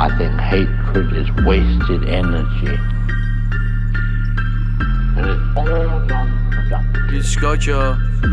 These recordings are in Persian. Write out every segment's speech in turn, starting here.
I think hatred is wasted energy. And it's all non-productive. هیچگاه که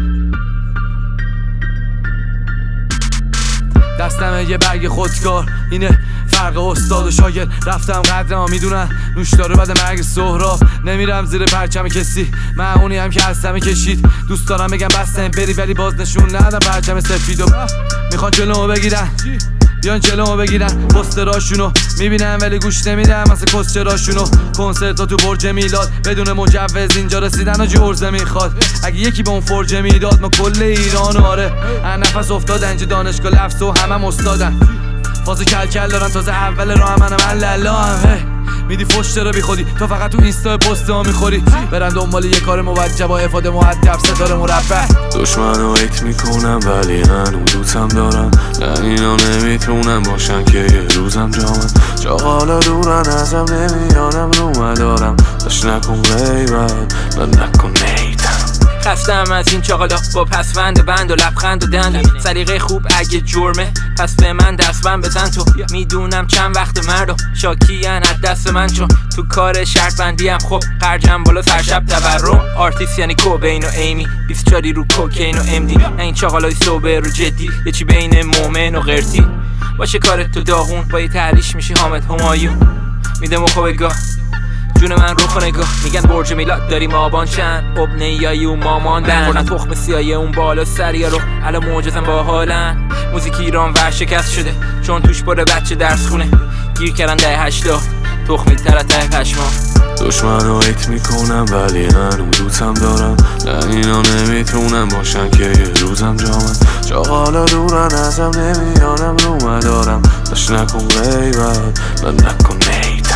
دستمه یه برگ خودکار، اینه فرق استاد و شاگرد. رفتم قدرمو میدونن نوش داره بعد مرگ سهراب. نمیرم زیر پرچم کسی، من اونی هم که هستم کشید. دوست دارم بگم بستم بری ولی باز نشون ندادم پرچم سفیدو. میخوان جلومو بگیرن، بیان جلومو بگیرن. پوستراشونو میبینم ولی گوش نمیدم مثل کسچراشونو. کنسرتا تو برج میلاد بدون مجوز اینجا رسیدن و جرزه میخواد. اگه یکی به اون فرجه میداد ما کل ایران آره. هر نفس افتادن اینجا دانشگاه لفظ و همم استادن. فاز کل دارن تازه اول راه منم الله هم میدی فش چرا بی خودی تو فقط تو اینستا پست ها میخوری. برن دنبال یه کار موجه با افاده مؤدب ستاره مربع. دشمنو ایت میکنم ولی هنو دوستم دارم. نه اینا نمیتونم باشن که یه روزم جامن. چاقالا دورن ازم نمیانم رو مدارم. داشت نکن غیبت من نکن نیتم. خستم از این چاقالا با پسوند بند و لبخند و دند. سلیقه خوب اگه جرمه پس به من دستبند بزن. تو میدونم چند وقت مردم شاکین از دست من چون تو کار شرط بندی هم خب خرجم بالا سرشب تورم. آرتیست یعنی کوبین و ایمی 24 رو کوکین و امدی. نه این چاقالای سوبر و جدی یه چی بین مومن و قرتی. باشه کارت تو داغون با یه تحریش میشی حامد همایون. میده مخو بگاه جون من رو نگاه. میگن برج میلاد داریم آبان چند اب نیایی و ماماندن. خوردن تخم سیایی اون بالا سریا رو الان معجزم با حالن. موزیک ایران ورشکست شده چون توش بره بچه درس خونه. گیر کردن ده 80 تخمی تر از ته پشما. دشمنو ایت میکنم ولی هنو دوستم دارم. نه اینا نمیتونم باشن که یه روزم جامن. چاقالا دورن ازم نمیانم رو مدارم. داشت نکن غیبت من نکن نیتم.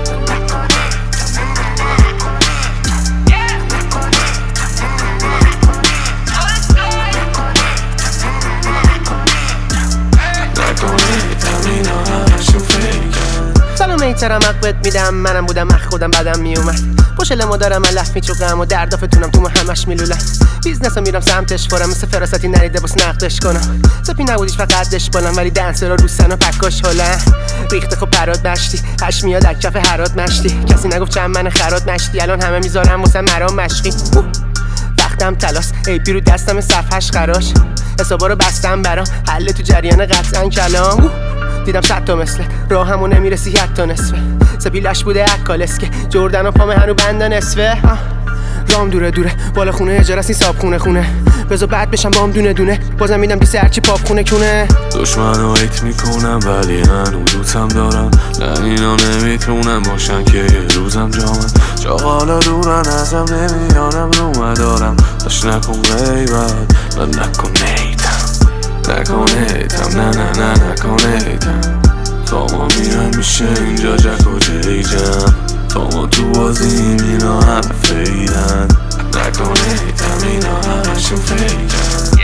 سلام ایترم حقت میدم منم بودم اخ خودم بدم میومد. پشل مدارم علف میچوقم و دردافتونم تو همش میلولم. بیزنسو میرم سمتش فورم مثل فراستی نریده باس نقدش کنم. سپی نبودیش فقطش بالم ولی دنسرا روسن و پکاش هلن. ریخته خب پرات بشتی هش میاد از کف حرات مشتی. کسی نگفت چند من خرات مشتی الان همه میذارم واسه مرام مشقی. وقتم تلاس ای پی رو دستم صفحش خراش. حسابا رو بستم برام حل تو جریان قطعا کلام. دیدم 100 تا مثله راه همو نمیرسی حتی نصفه. سپیلش بوده اکالسکه جردن و پامه هنو بنده نصفه. رام دوره دوره بالا خونه اجاره سی ساب خونه بذار بعد بشم بام دونه دونه. بازم میدم دیسه هرچی پاپ خونه کونه. دشمنو ایت میکنم ولی هنو دوستم دارم. نه اینا نمیتونم باشن که یه روزم جامن. چاقالا دورن ازم نمیانم رو مدارم. داشت نکن غیبت من نکن نیتم. نکنیتم نه نه نه نکنیتم. تا ما میرم میشه اینجا جک و جیجم. تا ما تو بازیم اینا همه فیدن. نکنیتم اینا همشون فیدن.